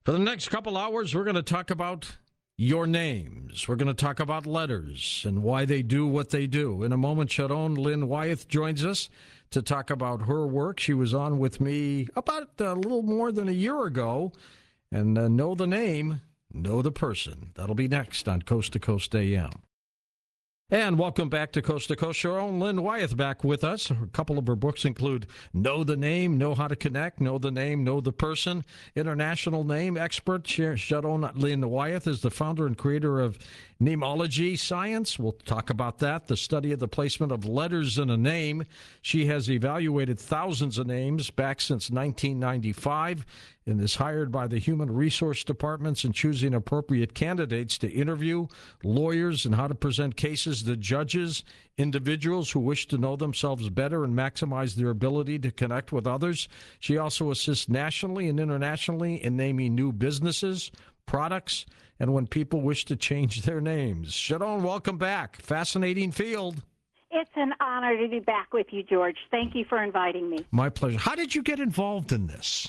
For the next couple hours, we're going to talk about your names. We're going to talk about letters and why they do what they do. In a moment, Sharon Lynn Wyeth joins us to talk about her work. She was on with me about a little more than a year ago. And know the name, know the person. That'll be next on Coast to Coast AM. And welcome back to Coast to Coast. Sharon Lynn Wyeth back with us. A couple of her books include Know the Name, Know How to Connect, Know the Name, Know the Person. International name expert Sharon Lynn Wyeth is the founder and creator of Namology Science. We'll talk about that, the study of the placement of letters in a name. She has evaluated thousands of names back since 1995 and is hired by the human resource departments in choosing appropriate candidates to interview, lawyers, and how to present cases to judges, individuals who wish to know themselves better and maximize their ability to connect with others. She also assists nationally and internationally in naming new businesses, products, and when people wish to change their names. Sharon, welcome back. Fascinating field. It's an honor to be back with you, George. Thank you for inviting me. My pleasure. How did you get involved in this?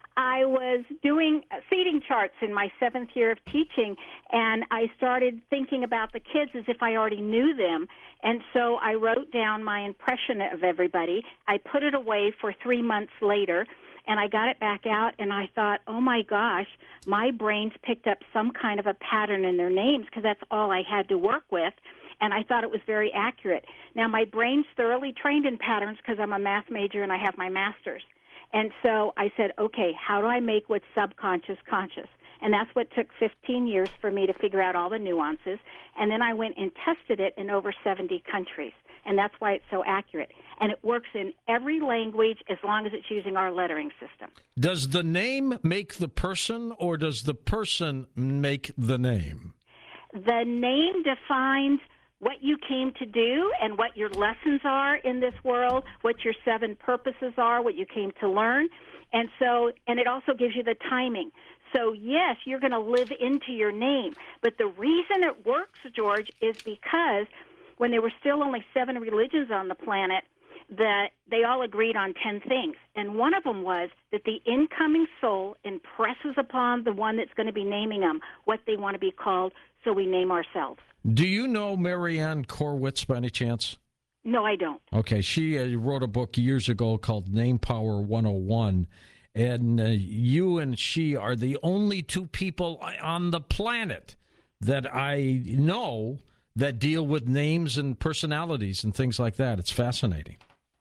I was doing seating charts in my 7th year of teaching, and I started thinking about the kids as if I already knew them. And so I wrote down my impression of everybody. I put it away for 3 months later, and I got it back out, and I thought, oh, my gosh, my brain's picked up some kind of a pattern in their names because that's all I had to work with. And I thought it was very accurate. Now, my brain's thoroughly trained in patterns because I'm a math major and I have my master's. And so I said, okay, how do I make what's subconscious conscious? And that's what took 15 years for me to figure out all the nuances. And then I went and tested it in over 70 countries. And that's why it's so accurate. And it works in every language as long as it's using our lettering system. Does the name make the person, or does the person make the name? The name defines what you came to do and what your lessons are in this world, what your 7 purposes are, what you came to learn. And it also gives you the timing. So, yes, you're going to live into your name. But the reason it works, George, is because when there were still only 7 religions on the planet, that they all agreed on 10 things. And one of them was that the incoming soul impresses upon the one that's going to be naming them what they want to be called, so we name ourselves. Do you know Marianne Korwitz by any chance? No, I don't. Okay, she wrote a book years ago called Name Power 101, and you and she are the only 2 people on the planet that I know that deal with names and personalities and things like that. It's fascinating.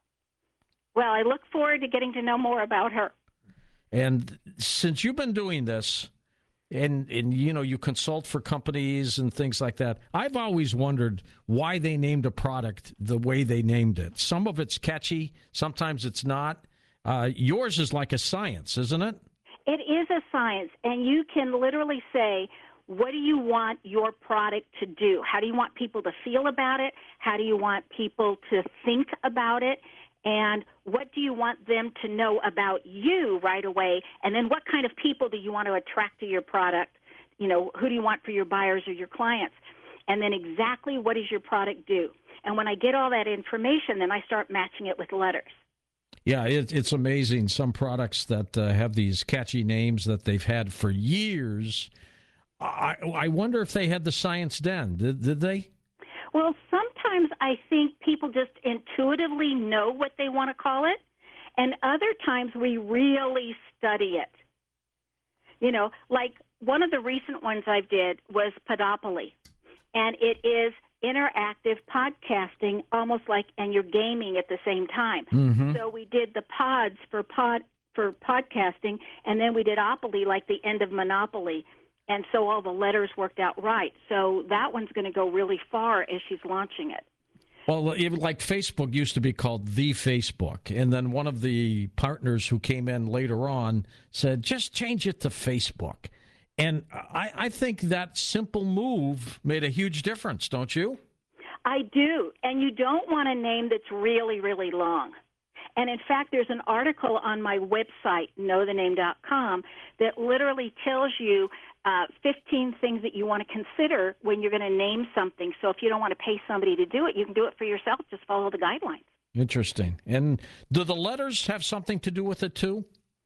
Well, I look forward to getting to know more about her. And since you've been doing this, and you know, you consult for companies and things like that, I've always wondered why they named a product the way they named it. Some of it's catchy, sometimes it's not. Yours is like a science, isn't it? It is a science, and you can literally say, what do you want your product to do? How do you want people to feel about it? How do you want people to think about it? And what do you want them to know about you right away? And then what kind of people do you want to attract to your product? You know, who do you want for your buyers or your clients? And then exactly what does your product do? And when I get all that information, then I start matching it with letters. Yeah, it's amazing. Some products that have these catchy names that they've had for years. I wonder if they had the science then. Did they? Well, sometimes I think people just intuitively know what they want to call it, and other times we really study it. You know, like one of the recent ones I did was Podopoly, and it is interactive podcasting, almost like, and you're gaming at the same time. Mm-hmm. So we did the pods for podcasting, and then we did opoly, like the end of Monopoly. And so all the letters worked out right. So that one's going to go really far as she's launching it. Well, even like Facebook used to be called The Facebook. And then one of the partners who came in later on said, just change it to Facebook. And I think that simple move made a huge difference, don't you? I do. And you don't want a name that's really, really long. And in fact, there's an article on my website, knowthename.com, that literally tells you 15 things that you want to consider when you're going to name something. So if you don't want to pay somebody to do it, you can do it for yourself. Just follow the guidelines. Interesting. And do the letters have something to do with it too?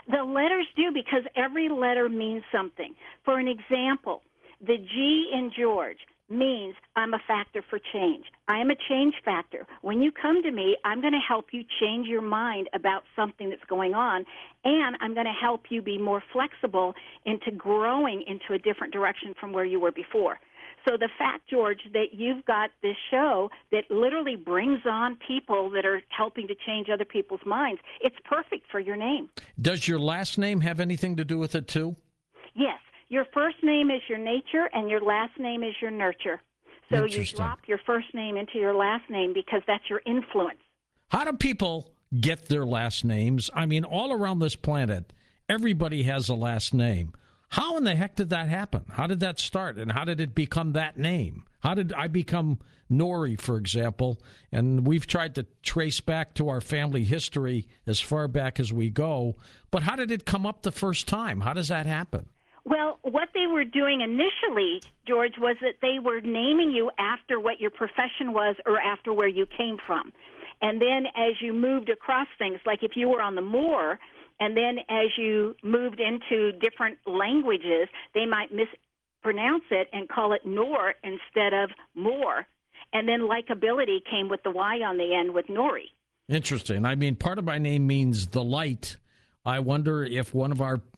The letters do, because every letter means something. For an example, the G in George means I'm a factor for change. I am a change factor. When you come to me, I'm going to help you change your mind about something that's going on, and I'm going to help you be more flexible into growing into a different direction from where you were before. So the fact, George, that you've got this show that literally brings on people that are helping to change other people's minds, it's perfect for your name. Does your last name have anything to do with it, too? Yes. Your first name is your nature, and your last name is your nurture. So you drop your first name into your last name because that's your influence. How do people get their last names? I mean, all around this planet, everybody has a last name. How in the heck did that happen? How did that start, and how did it become that name? How did I become Nori, for example? And we've tried to trace back to our family history as far back as we go. But how did it come up the first time? How does that happen? Well, what they were doing initially, George, was that they were naming you after what your profession was or after where you came from. And then as you moved across things, like if you were on the moor, and then as you moved into different languages, they might mispronounce it and call it Nor instead of Moor. And then likability came with the Y on the end with Nori. Interesting. I mean, part of my name means the light. I wonder if one of our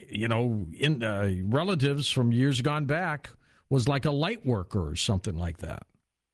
relatives from years gone back was like a light worker or something like that.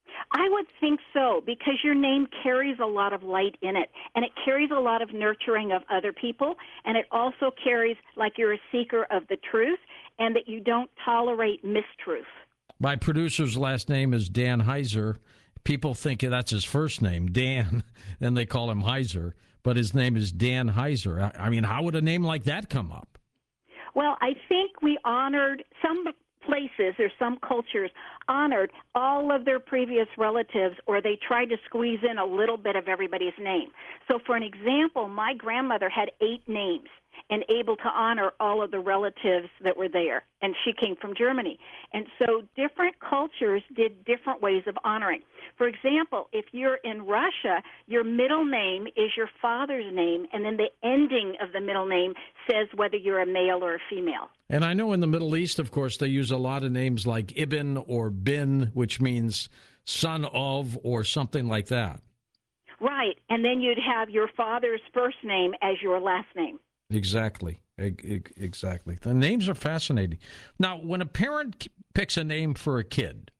I would think so, because your name carries a lot of light in it, and it carries a lot of nurturing of other people, and it also carries like you're a seeker of the truth and that you don't tolerate mistruth. My producer's last name is Dan Heiser. People think that's his first name, Dan, and they call him Heiser, but his name is Dan Heiser. I mean, how would a name like that come up? Well, I think we honored some places or some cultures honored all of their previous relatives, or they tried to squeeze in a little bit of everybody's name. So for an example, my grandmother had 8 names and able to honor all of the relatives that were there, and she came from Germany. And so different cultures did different ways of honoring. For example, if you're in Russia, your middle name is your father's name, and then the ending of the middle name says whether you're a male or a female. And I know in the Middle East, of course, they use a lot of names like Ibn or Bin, which means son of or something like that. Right, and then you'd have your father's first name as your last name. Exactly. Exactly. The names are fascinating. Now, when a parent picks a name for a kid,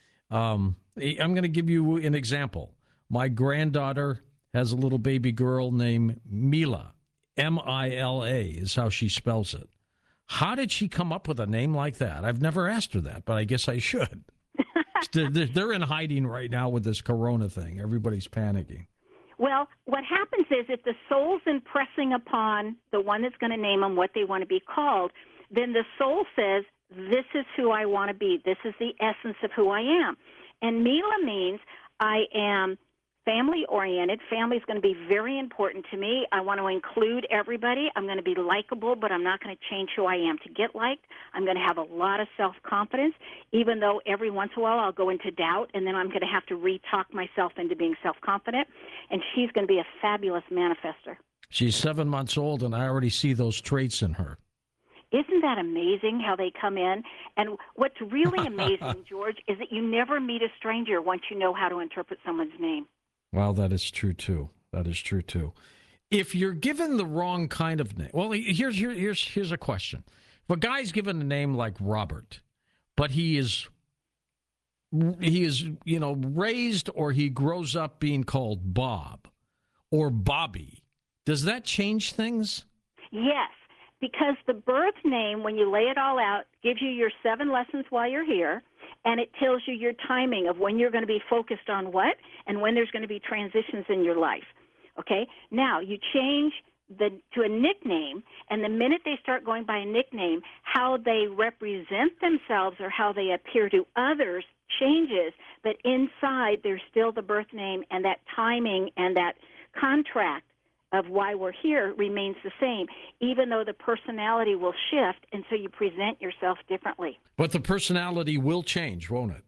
I'm going to give you an example. My granddaughter has a little baby girl named Mila. M-I-L-A is how she spells it. How did she come up with a name like that? I've never asked her that, but I guess I should. They're in hiding right now with this corona thing. Everybody's panicking. Well, what happens is if the soul's impressing upon the one that's going to name them what they want to be called, then the soul says, this is who I want to be. This is the essence of who I am. And Mila means I am family-oriented. Family is going to be very important to me. I want to include everybody. I'm going to be likable, but I'm not going to change who I am to get liked. I'm going to have a lot of self-confidence, even though every once in a while I'll go into doubt, and then I'm going to have to re-talk myself into being self-confident. And she's going to be a fabulous manifester. She's 7 months old, and I already see those traits in her. Isn't that amazing how they come in? And what's really amazing, George, is that you never meet a stranger once you know how to interpret someone's name. Well, that is true, too. That is true, too. If you're given the wrong kind of name, well, here's a question. If a guy's given a name like Robert, but he is, raised or he grows up being called Bob or Bobby, does that change things? Yes, because the birth name, when you lay it all out, gives you your 7 lessons while you're here, and it tells you your timing of when you're going to be focused on what and when there's going to be transitions in your life. Okay? Now, you change to a nickname, and the minute they start going by a nickname, how they represent themselves or how they appear to others changes, but inside there's still the birth name, and that timing and that contract of why we're here remains the same, even though the personality will shift, and so you present yourself differently. But the personality will change, won't it?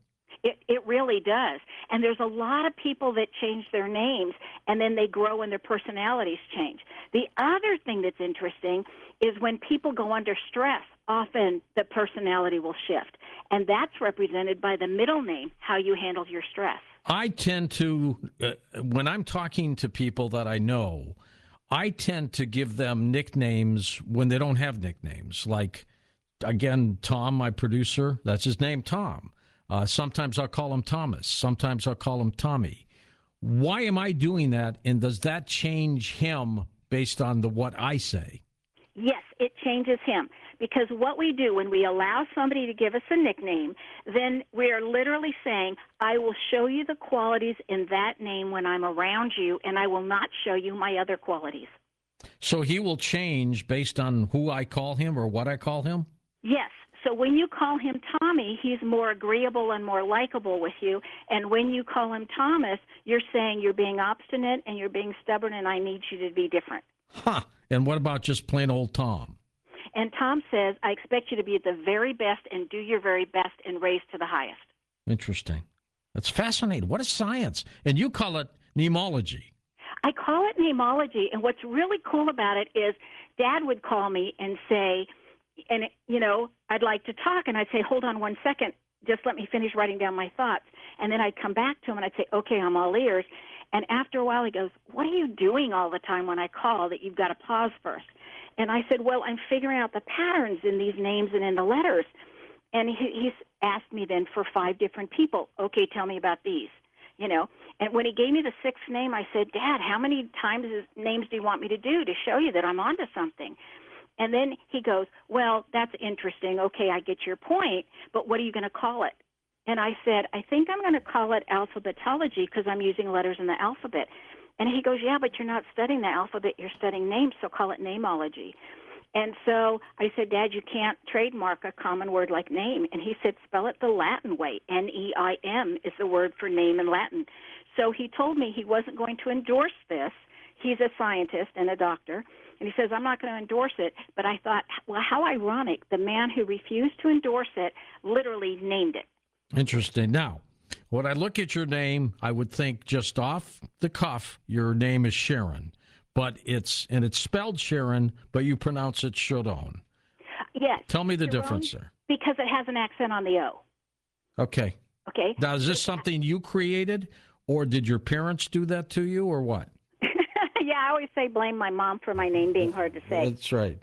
It really does. And there's a lot of people that change their names and then they grow and their personalities change. The other thing that's interesting is when people go under stress, often the personality will shift. And that's represented by the middle name, how you handle your stress. I tend to, when I'm talking to people that I know, I tend to give them nicknames when they don't have nicknames. Like, again, Tom, my producer, that's his name, Tom. Sometimes I'll call him Thomas. Sometimes I'll call him Tommy. Why am I doing that? And does that change him based on what I say? Yes, it changes him. Because what we do when we allow somebody to give us a nickname, then we are literally saying, I will show you the qualities in that name when I'm around you, and I will not show you my other qualities. So he will change based on who I call him or what I call him? Yes. So when you call him Tommy, he's more agreeable and more likable with you. And when you call him Thomas, you're saying you're being obstinate and you're being stubborn and I need you to be different. Huh. And what about just plain old Tom? And Tom says, I expect you to be at the very best and do your very best and raise to the highest. Interesting. That's fascinating. What is science? And you call it mnemology. I call it mnemology. And what's really cool about it is Dad would call me and say, and, you know, I'd like to talk. And I'd say, hold on one second. Just let me finish writing down my thoughts. And then I'd come back to him and I'd say, okay, I'm all ears. And after a while, he goes, what are you doing all the time when I call that you've got to pause first? And I said, well, I'm figuring out the patterns in these names and in the letters. And he's asked me then for 5 different people. Okay, tell me about these, you know. And when he gave me the 6th name, I said, Dad, how many times names do you want me to do to show you that I'm onto something? And then he goes, well, that's interesting. Okay, I get your point, but what are you going to call it? And I said, I think I'm going to call it alphabetology because I'm using letters in the alphabet. And he goes, yeah, but you're not studying the alphabet, you're studying names, so call it namology. And so I said, Dad, you can't trademark a common word like name. And he said, spell it the Latin way. N-E-I-M is the word for name in Latin. So he told me he wasn't going to endorse this. He's a scientist and a doctor. And he says, I'm not going to endorse it. But I thought, well, how ironic. The man who refused to endorse it literally named it. Interesting. Now, when I look at your name, I would think just off the cuff, your name is Sharon. But it's spelled Sharon, but you pronounce it Sharon. Yes. Tell me the Sharon, difference there. Because it has an accent on the O. Okay. Okay. Now, is this something you created, or did your parents do that to you, or what? Yeah, I always say blame my mom for my name being hard to say. That's right.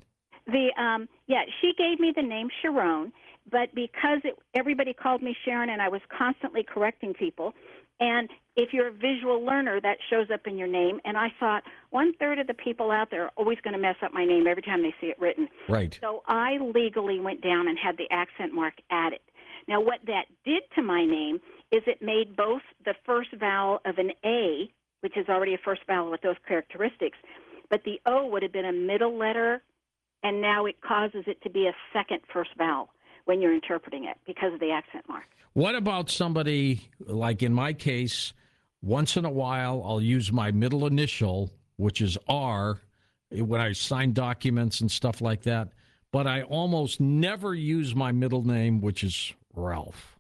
She gave me the name Sharon, but because everybody called me Sharon and I was constantly correcting people, and if you're a visual learner, that shows up in your name, and I thought 1/3 of the people out there are always going to mess up my name every time they see it written. Right. So I legally went down and had the accent mark added. Now, what that did to my name is it made both the first vowel of an A, which is already a first vowel with those characteristics, but the O would have been a middle letter, and now it causes it to be a second first vowel when you're interpreting it because of the accent mark. What about somebody, like in my case, once in a while I'll use my middle initial, which is R, when I sign documents and stuff like that, but I almost never use my middle name, which is Ralph.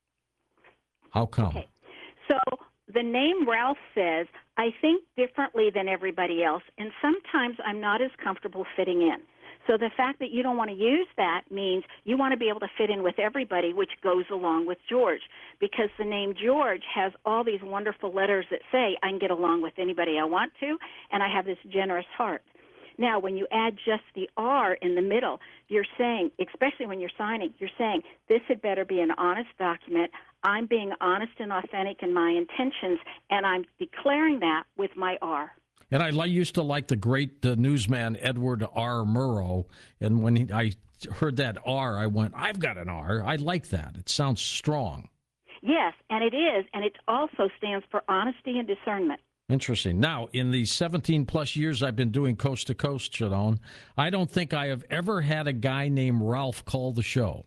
How come? Okay. So the name Ralph says, I think differently than everybody else, and sometimes I'm not as comfortable fitting in. So the fact that you don't want to use that means you want to be able to fit in with everybody, which goes along with George, because the name George has all these wonderful letters that say I can get along with anybody I want to, and I have this generous heart. Now, when you add just the R in the middle, you're saying, especially when you're signing, you're saying this had better be an honest document. I'm being honest and authentic in my intentions, and I'm declaring that with my R. And I used to like the great newsman Edward R. Murrow, and when I heard that R, I went, I've got an R. I like that. It sounds strong. Yes, and it is, and it also stands for honesty and discernment. Interesting. Now, in the 17-plus years I've been doing Coast to Coast, Sharon, I don't think I have ever had a guy named Ralph call the show.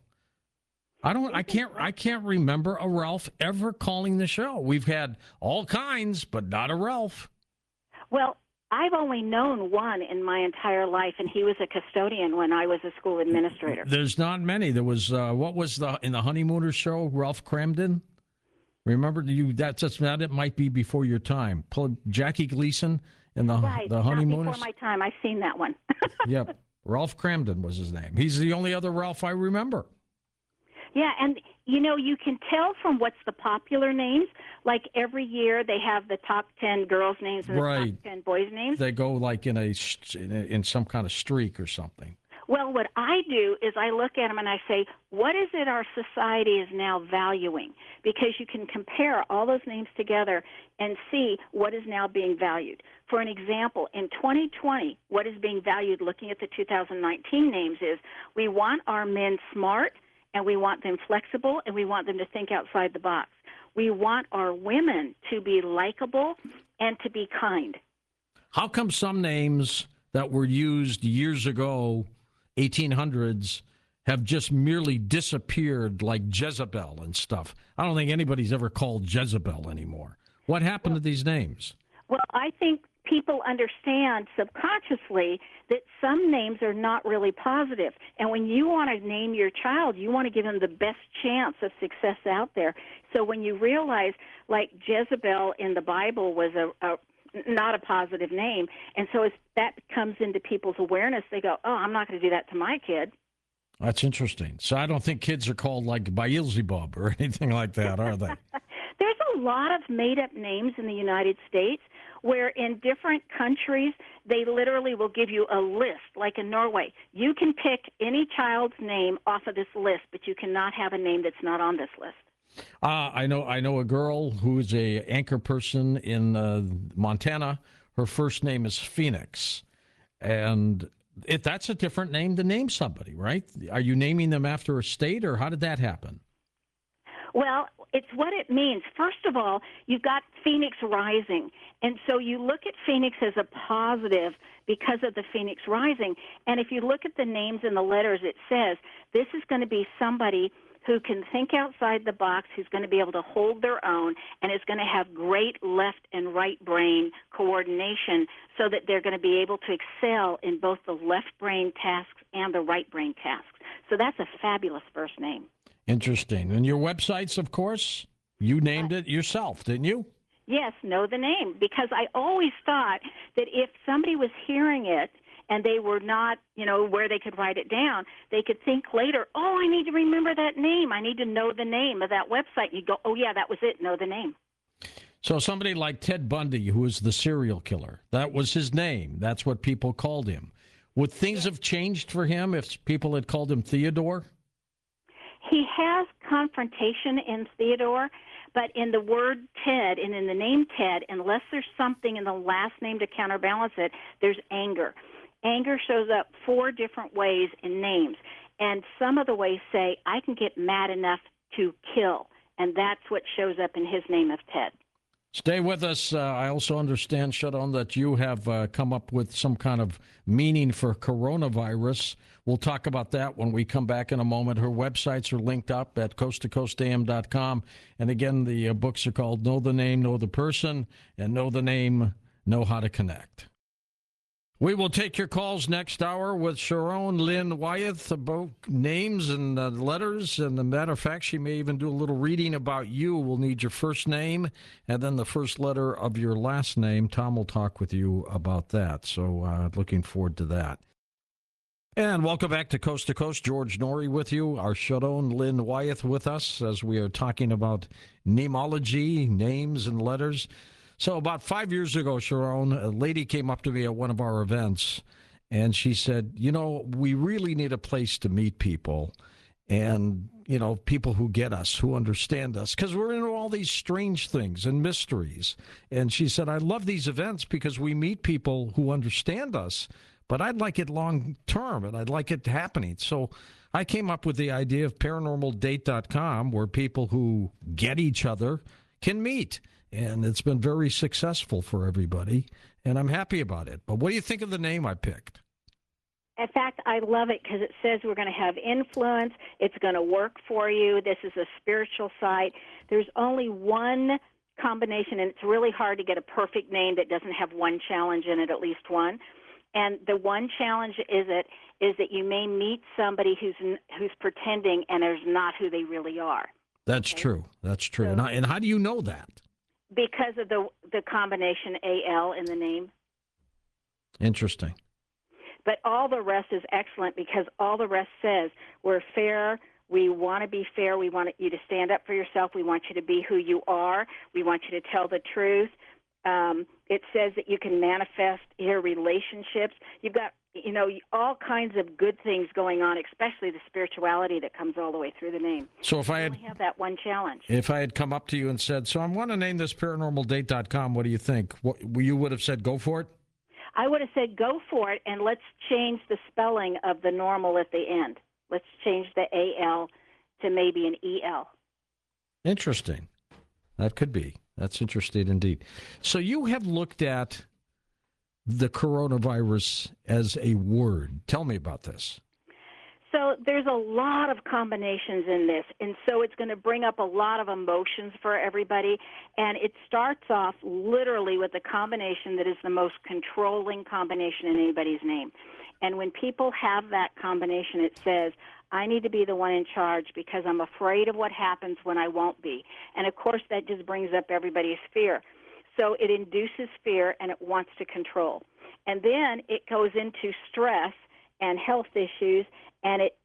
I can't remember a Ralph ever calling the show. We've had all kinds, but not a Ralph. Well, I've only known one in my entire life, and he was a custodian when I was a school administrator. There's not many. There was, what was in the Honeymooners show, Ralph Cramden? Remember, that it might be before your time. Jackie Gleason and Right, the not Honeymooners. before my time. I've seen that one. Yep, Ralph Cramden was his name. He's the only other Ralph I remember. Yeah, and you can tell from what's the popular names. Like every year, they have the top 10 girls' names and the Right. top 10 boys' names. They go like in some kind of streak or something. Well, what I do is I look at them and I say, what is it our society is now valuing? Because you can compare all those names together and see what is now being valued. For an example, in 2020, what is being valued looking at the 2019 names is we want our men smart, and we want them flexible, and we want them to think outside the box. We want our women to be likable and to be kind. How come some names that were used years ago, 1800s, have just merely disappeared, like Jezebel and stuff? I don't think anybody's ever called Jezebel anymore. What happened to these names? Well, I think people understand subconsciously that some names are not really positive. And when you want to name your child, you want to give them the best chance of success out there. So when you realize, like Jezebel in the Bible was not a positive name, and so as that comes into people's awareness, they go, oh, I'm not going to do that to my kid. That's interesting. So I don't think kids are called like Beelzebub or anything like that, are they? There's a lot of made-up names in the United States where in different countries they literally will give you a list, like in Norway. You can pick any child's name off of this list, but you cannot have a name that's not on this list. I know a girl who is a anchor person in Montana. Her first name is Phoenix, and that's a different name to name somebody, right? Are you naming them after a state, or how did that happen? Well, it's what it means. First of all, you've got Phoenix Rising, and so you look at Phoenix as a positive because of the Phoenix Rising. And if you look at the names and the letters, it says this is going to be somebody who can think outside the box, who's going to be able to hold their own, and is going to have great left and right brain coordination so that they're going to be able to excel in both the left brain tasks and the right brain tasks. So that's a fabulous first name. Interesting. And your websites, of course, you named it yourself, didn't you? Yes, know the name, because I always thought that if somebody was hearing it and they were not, where they could write it down, they could think later, oh, I need to remember that name. I need to know the name of that website. You go, oh, yeah, that was it. Know the name. So somebody like Ted Bundy, who was the serial killer, that was his name. That's what people called him. Would things have changed for him if people had called him Theodore? He has confrontation in Theodore, but in the word Ted and in the name Ted, unless there's something in the last name to counterbalance it, there's anger. Anger shows up 4 different ways in names, and some of the ways say, I can get mad enough to kill, and that's what shows up in his name of Ted. Stay with us. I also understand, Sharon, that you have come up with some kind of meaning for coronavirus. We'll talk about that when we come back in a moment. Her websites are linked up at coasttocoastam.com. And again, the books are called Know the Name, Know the Person, and Know the Name, Know How to Connect. We will take your calls next hour with Sharon Lynn Wyeth about names and letters. And as a matter of fact, she may even do a little reading about you. We'll need your first name and then the first letter of your last name. Tom will talk with you about that. So looking forward to that. And welcome back to Coast. George Noory with you. Our Sharon Lynn Wyeth with us as we are talking about namology, names and letters. So about 5 years ago, Sharon, a lady came up to me at one of our events, and she said, we really need a place to meet people and, people who get us, who understand us, because we're into all these strange things and mysteries. And she said, I love these events because we meet people who understand us, but I'd like it long term, and I'd like it happening. So I came up with the idea of paranormaldate.com, where people who get each other can meet. And it's been very successful for everybody, and I'm happy about it. But what do you think of the name I picked? In fact, I love it because it says we're going to have influence. It's going to work for you. This is a spiritual site. There's only one combination, and it's really hard to get a perfect name that doesn't have one challenge in it, at least one. And the one challenge is that you may meet somebody who's pretending and is not who they really are. That's Okay? true. That's true. So And how do you know that? because of the combination AL in the name. Interesting. But all the rest is excellent because all the rest says we're fair. We want to be fair. We want you to stand up for yourself. We want you to be who you are. We want you to tell the truth. It says that you can manifest your relationships. You've got, all kinds of good things going on, especially the spirituality that comes all the way through the name. So if I only have that one challenge. If I had come up to you and said, so I want to name this paranormaldate.com, what do you think? You would have said, go for it? I would have said, go for it, and let's change the spelling of the normal at the end. Let's change the AL to maybe an EL. Interesting. That could be. That's interesting indeed. So you have looked at the coronavirus as a word. Tell me about this. So there's a lot of combinations in this, and so it's going to bring up a lot of emotions for everybody. And it starts off literally with a combination that is the most controlling combination in anybody's name. And when people have that combination, it says, I need to be the one in charge because I'm afraid of what happens when I won't be. And, of course, that just brings up everybody's fear. So it induces fear, and it wants to control. And then it goes into stress and health issues, and it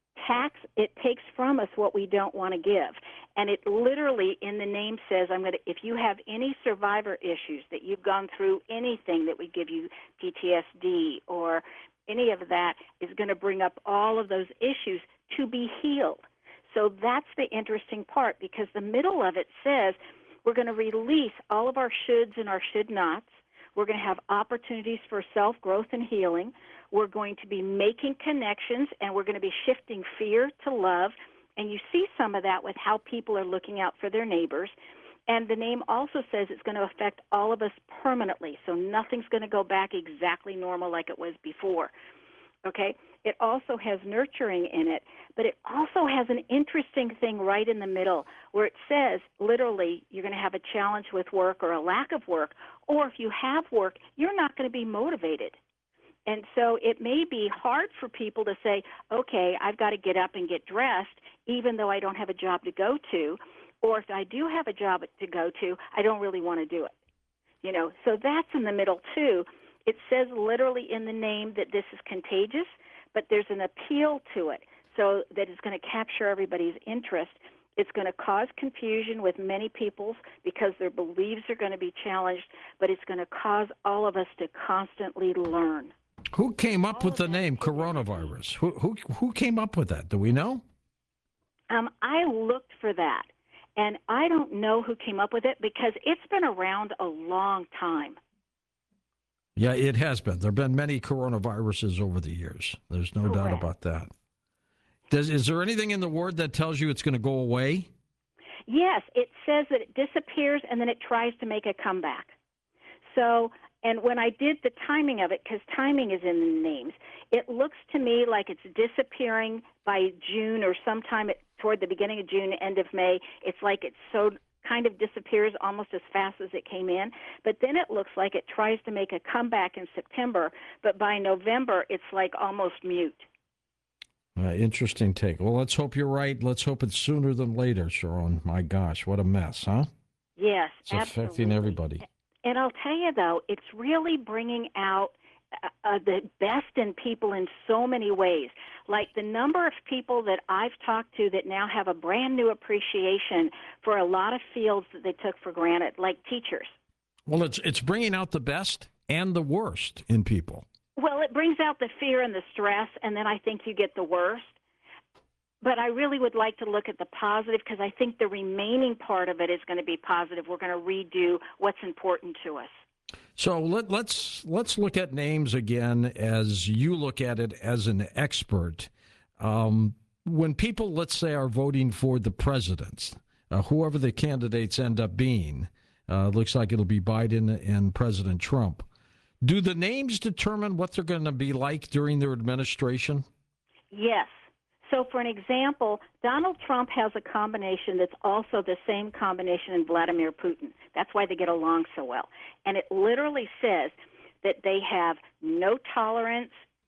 takes from us what we don't want to give. And it literally in the name says, if you have any survivor issues, that you've gone through anything that would give you PTSD or any of that, is going to bring up all of those issues to be healed. So that's the interesting part, because the middle of it says we're going to release all of our shoulds and our should nots. We're going to have opportunities for self-growth and healing. We're going to be making connections, and we're going to be shifting fear to love. And you see some of that with how people are looking out for their neighbors. And the name also says it's going to affect all of us permanently, so nothing's going to go back exactly normal like it was before. Okay? It also has nurturing in it, but it also has an interesting thing right in the middle where it says, literally, you're going to have a challenge with work or a lack of work, or if you have work, you're not going to be motivated. And so it may be hard for people to say, okay, I've got to get up and get dressed even though I don't have a job to go to, or if I do have a job to go to, I don't really want to do it. So that's in the middle too. It says literally in the name that this is contagious, but there's an appeal to it, so that it's going to capture everybody's interest. It's going to cause confusion with many people because their beliefs are going to be challenged, but it's going to cause all of us to constantly learn. Who came up with the name coronavirus? Who came up with that? Do we know? I looked for that, and I don't know who came up with it because it's been around a long time. Yeah, it has been. There have been many coronaviruses over the years. There's no doubt about that. Is there anything in the word that tells you it's going to go away? Yes, it says that it disappears and then it tries to make a comeback. So, and when I did the timing of it, because timing is in the names, it looks to me like it's disappearing by June or sometime toward the beginning of June, end of May. It's like it's so kind of disappears almost as fast as it came in. But then it looks like it tries to make a comeback in September, but by November it's like almost mute. Interesting take. Well, let's hope you're right. Let's hope it's sooner than later, Sharon. My gosh, what a mess, huh? Yes, it's affecting everybody. And I'll tell you, though, it's really bringing out the best in people in so many ways. Like the number of people that I've talked to that now have a brand new appreciation for a lot of fields that they took for granted, like teachers. Well, it's bringing out the best and the worst in people. Well, it brings out the fear and the stress, and then I think you get the worst. But I really would like to look at the positive because I think the remaining part of it is going to be positive. We're going to redo what's important to us. So let's look at names again as you look at it as an expert. When people, let's say, are voting for the presidents, whoever the candidates end up being, looks like it'll be Biden and President Trump. Do the names determine what they're going to be like during their administration? Yes. So, for an example, Donald Trump has a combination that's also the same combination in Vladimir Putin. That's why they get along so well. And it literally says that they have no tolerance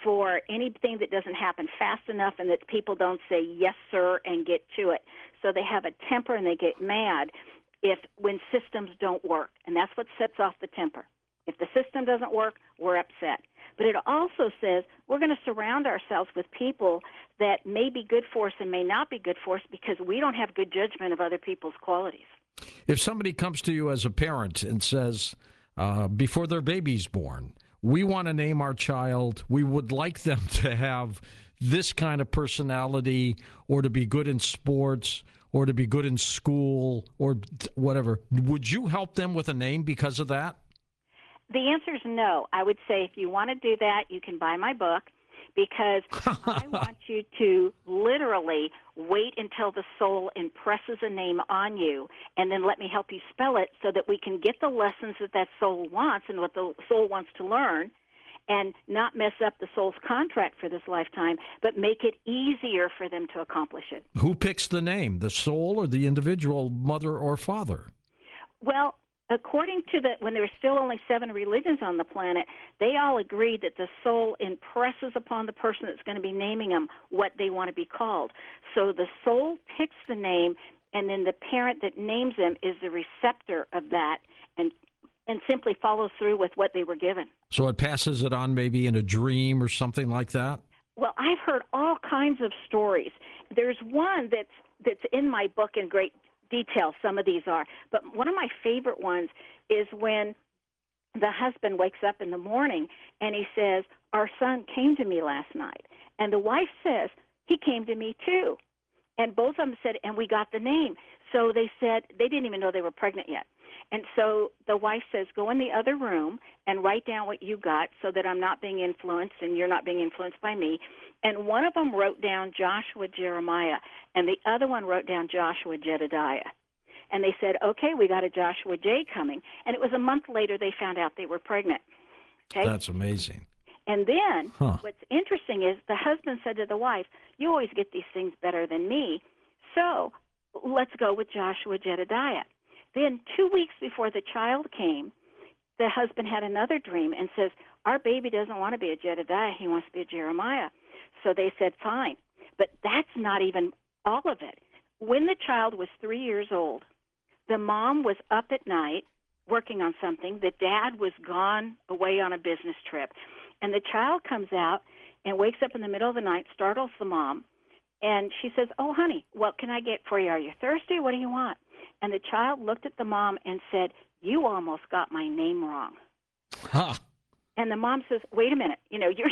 for anything that doesn't happen fast enough and that people don't say yes, sir, and get to it. So they have a temper and they get mad when systems don't work, and that's what sets off the temper. If the system doesn't work, we're upset. But it also says we're going to surround ourselves with people that may be good for us and may not be good for us because we don't have good judgment of other people's qualities. If somebody comes to you as a parent and says, before their baby's born, we want to name our child, we would like them to have this kind of personality or to be good in sports or to be good in school or whatever, would you help them with a name because of that? The answer is no. I would say if you want to do that, you can buy my book because I want you to literally wait until the soul impresses a name on you and then let me help you spell it so that we can get the lessons that soul wants and what the soul wants to learn and not mess up the soul's contract for this lifetime, but make it easier for them to accomplish it. Who picks the name, the soul or the individual mother or father? Well, according to when there were still only 7 religions on the planet, they all agreed that the soul impresses upon the person that's going to be naming them what they want to be called. So the soul picks the name, and then the parent that names them is the receptor of that and simply follows through with what they were given. So it passes it on maybe in a dream or something like that? Well, I've heard all kinds of stories. There's one that's in my book in great detail. Some of these are. But one of my favorite ones is when the husband wakes up in the morning and he says, our son came to me last night. And the wife says, he came to me too. And both of them said, and we got the name. So they said they didn't even know they were pregnant yet. And so the wife says, go in the other room and write down what you got so that I'm not being influenced and you're not being influenced by me. And one of them wrote down Joshua Jeremiah, and the other one wrote down Joshua Jedediah. And they said, okay, we got a Joshua J coming. And it was a month later they found out they were pregnant. Okay? That's amazing. And then what's interesting is the husband said to the wife, you always get these things better than me, so let's go with Joshua Jedediah. Then 2 weeks before the child came, the husband had another dream and says, our baby doesn't want to be a Jedediah, he wants to be a Jeremiah. So they said, fine. But that's not even all of it. When the child was 3 years old, the mom was up at night working on something. The dad was gone away on a business trip. And the child comes out and wakes up in the middle of the night, startles the mom, and she says, oh, honey, what can I get for you? Are you thirsty? What do you want? And the child looked at the mom and said, you almost got my name wrong. Huh. And the mom says, wait a minute,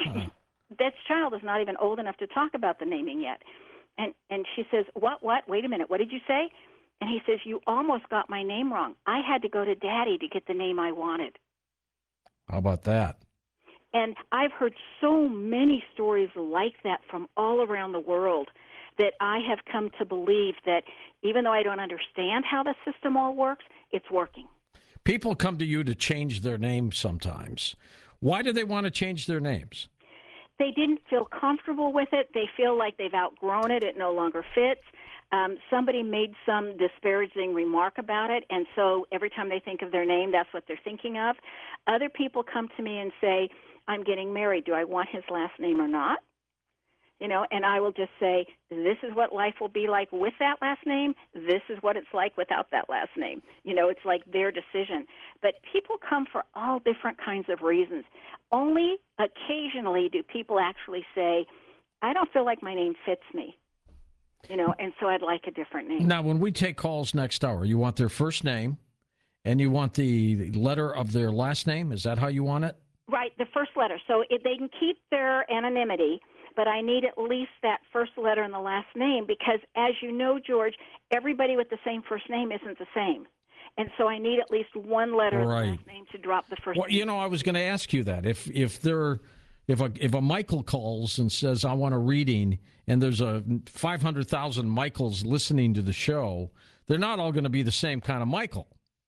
that child is not even old enough to talk about the naming yet. And she says, what, wait a minute, what did you say? And he says, you almost got my name wrong. I had to go to Daddy to get the name I wanted. How about that? And I've heard so many stories like that from all around the world that I have come to believe that even though I don't understand how the system all works, it's working. People come to you to change their names sometimes. Why do they want to change their names? They didn't feel comfortable with it. They feel like they've outgrown it. It no longer fits. Somebody made some disparaging remark about it, and so every time they think of their name, that's what they're thinking of. Other people come to me and say, I'm getting married. Do I want his last name or not? And I will just say, this is what life will be like with that last name. This is what it's like without that last name. It's like their decision. But people come for all different kinds of reasons. Only occasionally do people actually say, I don't feel like my name fits me. And so I'd like a different name. Now, when we take calls next hour, you want their first name and you want the letter of their last name? Is that how you want it? Right, the first letter. So they can keep their anonymity, but I need at least that first letter and the last name because, as you know, George, everybody with the same first name isn't the same. And so I need at least one letter of the last name to drop the first name. I was going to ask you that. If a Michael calls and says, I want a reading, and there's 500,000 Michaels listening to the show, they're not all going to be the same kind of Michael.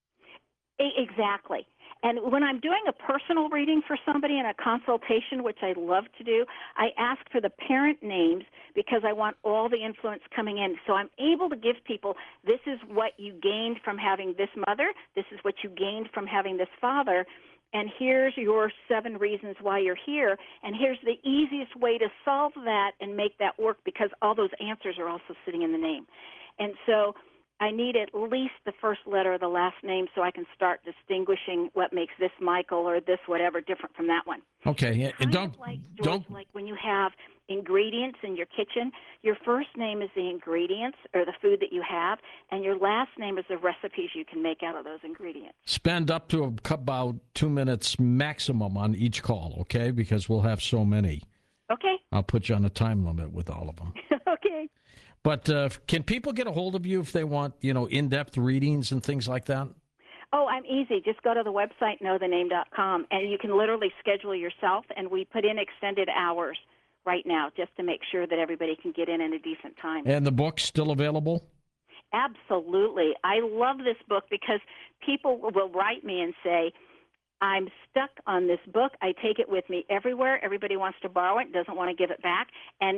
Exactly. And when I'm doing a personal reading for somebody in a consultation, which I love to do, I ask for the parent names because I want all the influence coming in. So I'm able to give people, this is what you gained from having this mother, this is what you gained from having this father, and here's your 7 reasons why you're here, and here's the easiest way to solve that and make that work, because all those answers are also sitting in the name. And so I need at least the first letter of the last name so I can start distinguishing what makes this Michael or this whatever different from that one. Okay, and don't like, George, like when you have ingredients in your kitchen, your first name is the ingredients or the food that you have, and your last name is the recipes you can make out of those ingredients. Spend up to about 2 minutes maximum on each call, okay? Because we'll have so many. Okay. I'll put you on a time limit with all of them. Okay. But can people get a hold of you if they want, in-depth readings and things like that? Oh, I'm easy. Just go to the website, knowthename.com, and you can literally schedule yourself, and we put in extended hours right now just to make sure that everybody can get in a decent time. And the book's still available? Absolutely. I love this book because people will write me and say, I'm stuck on this book. I take it with me everywhere. Everybody wants to borrow it, doesn't want to give it back, and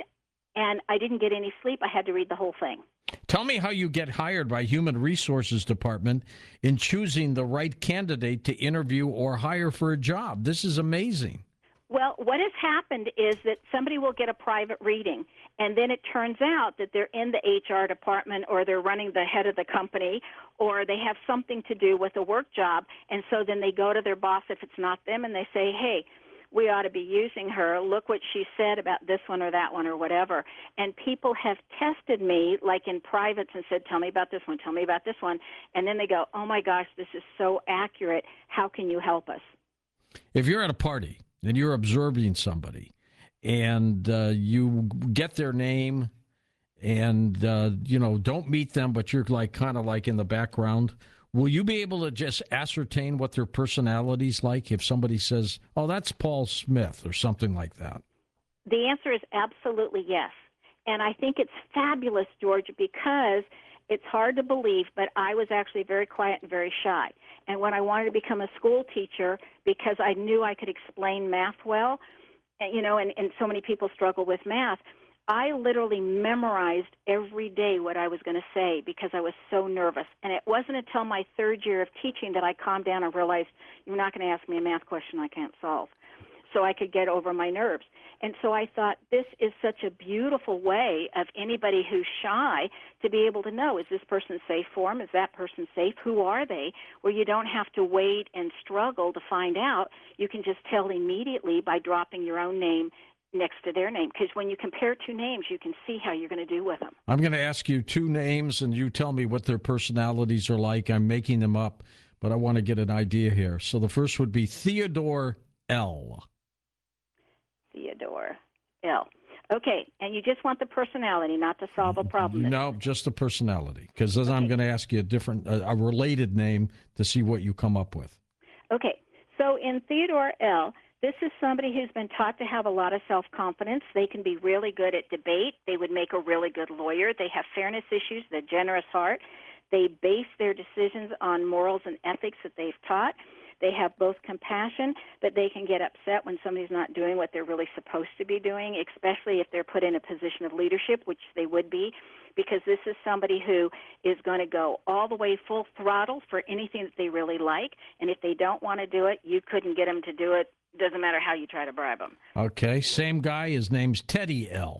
I didn't get any sleep. I had to read the whole thing. Tell me how you get hired by Human Resources Department in choosing the right candidate to interview or hire for a job. This is amazing. Well, what has happened is that somebody will get a private reading, and then it turns out that they're in the HR department, or they're running the head of the company, or they have something to do with a work job, and so then they go to their boss if it's not them, and they say, hey, we ought to be using her. Look what she said about this one or that one or whatever. And people have tested me, like in privates, and said, tell me about this one, tell me about this one. And then they go, oh, my gosh, this is so accurate. How can you help us? If you're at a party and you're observing somebody and you get their name and, don't meet them, but you're kind of like in the background, will you be able to just ascertain what their personality's like if somebody says, oh, that's Paul Smith or something like that? The answer is absolutely yes. And I think it's fabulous, George, because it's hard to believe, but I was actually very quiet and very shy. And when I wanted to become a school teacher, because I knew I could explain math well, and so many people struggle with math, I literally memorized every day what I was going to say because I was so nervous. And it wasn't until my 3rd year of teaching that I calmed down and realized you're not going to ask me a math question I can't solve. So I could get over my nerves. And so I thought this is such a beautiful way of anybody who's shy to be able to know, is this person safe for them? Is that person safe? Who are they? Where you don't have to wait and struggle to find out. You can just tell immediately by dropping your own name next to their name, because when you compare 2 names, you can see how you're going to do with them. I'm going to ask you 2 names, and you tell me what their personalities are like. I'm making them up, but I want to get an idea here. So the first would be Theodore L. Theodore L. Okay, and you just want the personality, not to solve a problem. No, just the personality, because then I'm going to ask you a related name to see what you come up with. Okay, so in Theodore L., this is somebody who's been taught to have a lot of self-confidence. They can be really good at debate. They would make a really good lawyer. They have fairness issues, the generous heart. They base their decisions on morals and ethics that they've taught. They have both compassion, but they can get upset when somebody's not doing what they're really supposed to be doing, especially if they're put in a position of leadership, which they would be, because this is somebody who is going to go all the way full throttle for anything that they really like. And if they don't want to do it, you couldn't get them to do it. Doesn't matter how you try to bribe them. Okay, same guy. His name's Teddy L.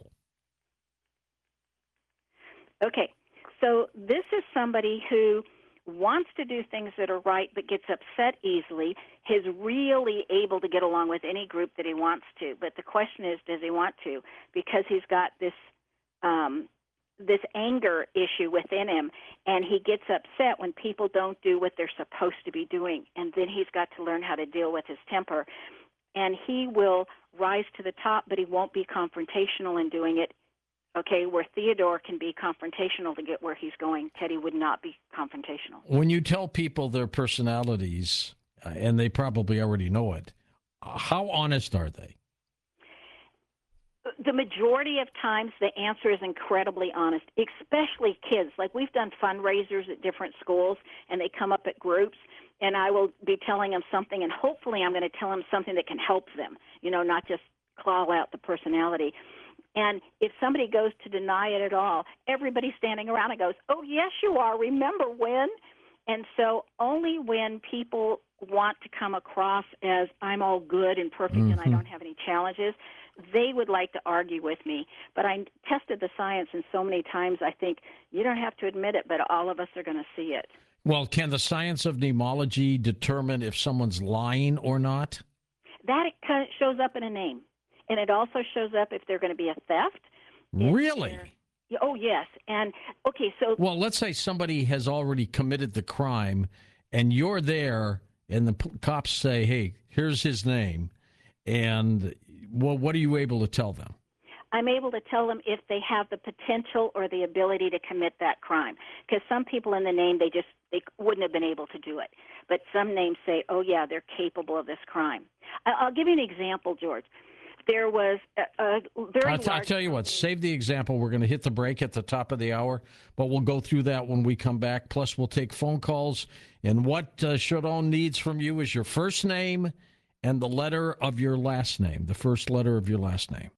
Okay, so this is somebody who wants to do things that are right but gets upset easily, is really able to get along with any group that he wants to. But the question is, does he want to? Because he's got this this anger issue within him, and he gets upset when people don't do what they're supposed to be doing. And then he's got to learn how to deal with his temper. And he will rise to the top, but he won't be confrontational in doing it. Okay, where Theodore can be confrontational to get where he's going, Teddy would not be confrontational. When you tell people their personalities, and they probably already know it, how honest are they? The majority of times, the answer is incredibly honest, especially kids. Like, we've done fundraisers at different schools, and they come up at groups, and I will be telling them something, and hopefully I'm going to tell them something that can help them, not just claw out the personality. And if somebody goes to deny it at all, everybody standing around and goes, oh, yes, you are. Remember when? And so only when people want to come across as I'm all good and perfect and I don't have any challenges. They would like to argue with me, but I tested the science, and so many times I think you don't have to admit it, but all of us are going to see it. Well, can the science of mnemology determine if someone's lying or not? That it kind of shows up in a name, and it also shows up if they're going to be a theft. Really? Oh, yes. And, okay, so... Well, let's say somebody has already committed the crime, and you're there, and the cops say, hey, here's his name, and... well, what are you able to tell them? I'm able to tell them if they have the potential or the ability to commit that crime. Because some people in the name, they wouldn't have been able to do it. But some names say, oh, yeah, they're capable of this crime. I'll give you an example, George. There was a very large... I'll tell you what, save the example. We're going to hit the break at the top of the hour, but we'll go through that when we come back. Plus, we'll take phone calls. And what Sharon needs from you is your first name and the letter of your last name, the first letter of your last name.